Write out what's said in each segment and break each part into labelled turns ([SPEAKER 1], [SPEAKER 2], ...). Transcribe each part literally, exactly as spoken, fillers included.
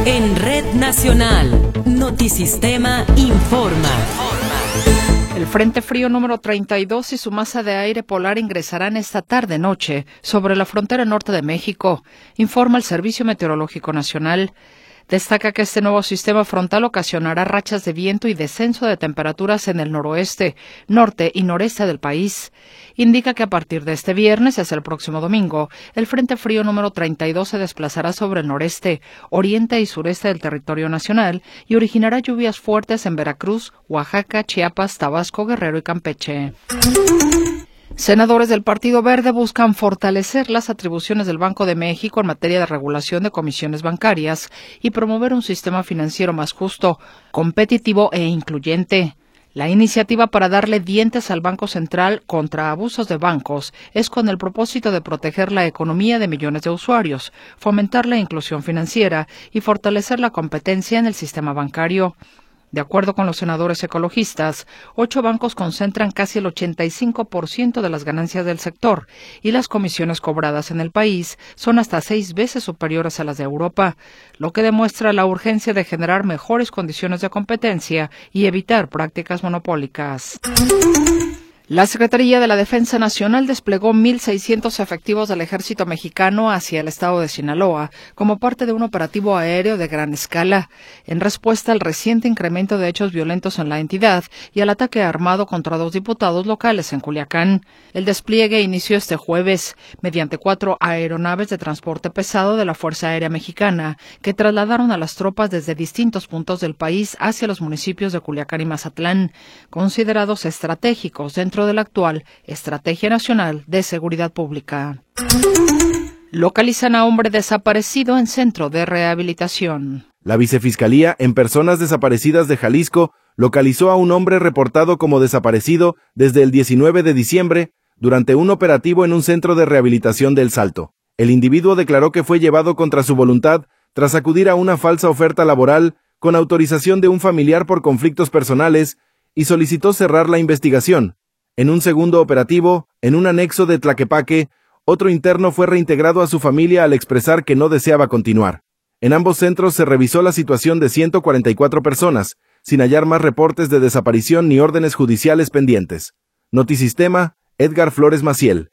[SPEAKER 1] En Red Nacional, Notisistema informa.
[SPEAKER 2] El Frente Frío número treinta y dos y su masa de aire polar ingresarán esta tarde-noche sobre la frontera norte de México, informa el Servicio Meteorológico Nacional. Destaca que este nuevo sistema frontal ocasionará rachas de viento y descenso de temperaturas en el noroeste, norte y noreste del país. Indica que a partir de este viernes hasta el próximo domingo, el Frente Frío número treinta y dos se desplazará sobre el noreste, oriente y sureste del territorio nacional y originará lluvias fuertes en Veracruz, Oaxaca, Chiapas, Tabasco, Guerrero y Campeche. Senadores del Partido Verde buscan fortalecer las atribuciones del Banco de México en materia de regulación de comisiones bancarias y promover un sistema financiero más justo, competitivo e incluyente. La iniciativa para darle dientes al Banco Central contra abusos de bancos es con el propósito de proteger la economía de millones de usuarios, fomentar la inclusión financiera y fortalecer la competencia en el sistema bancario. De acuerdo con los senadores ecologistas, ocho bancos concentran casi el ochenta y cinco por ciento de las ganancias del sector y las comisiones cobradas en el país son hasta seis veces superiores a las de Europa, lo que demuestra la urgencia de generar mejores condiciones de competencia y evitar prácticas monopólicas. La Secretaría de la Defensa Nacional desplegó mil seiscientos efectivos del Ejército Mexicano hacia el estado de Sinaloa como parte de un operativo aéreo de gran escala, en respuesta al reciente incremento de hechos violentos en la entidad y al ataque armado contra dos diputados locales en Culiacán. El despliegue inició este jueves mediante cuatro aeronaves de transporte pesado de la Fuerza Aérea Mexicana, que trasladaron a las tropas desde distintos puntos del país hacia los municipios de Culiacán y Mazatlán, considerados estratégicos dentro de la actual Estrategia Nacional de Seguridad Pública. Localizan a hombre desaparecido en centro de rehabilitación.
[SPEAKER 3] La Vicefiscalía en Personas Desaparecidas de Jalisco localizó a un hombre reportado como desaparecido desde el diecinueve de diciembre durante un operativo en un centro de rehabilitación de El Salto. El individuo declaró que fue llevado contra su voluntad tras acudir a una falsa oferta laboral con autorización de un familiar por conflictos personales y solicitó cerrar la investigación. En un segundo operativo, en un anexo de Tlaquepaque, otro interno fue reintegrado a su familia al expresar que no deseaba continuar. En ambos centros se revisó la situación de ciento cuarenta y cuatro personas, sin hallar más reportes de desaparición ni órdenes judiciales pendientes. Notisistema, Edgar Flores Maciel.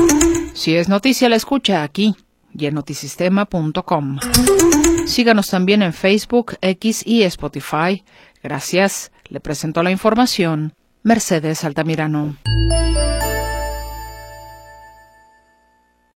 [SPEAKER 2] Si es noticia, la escucha aquí y en notisistema punto com. Síganos también en Facebook, X y Spotify. Gracias. Le presento la información Mercedes Altamirano.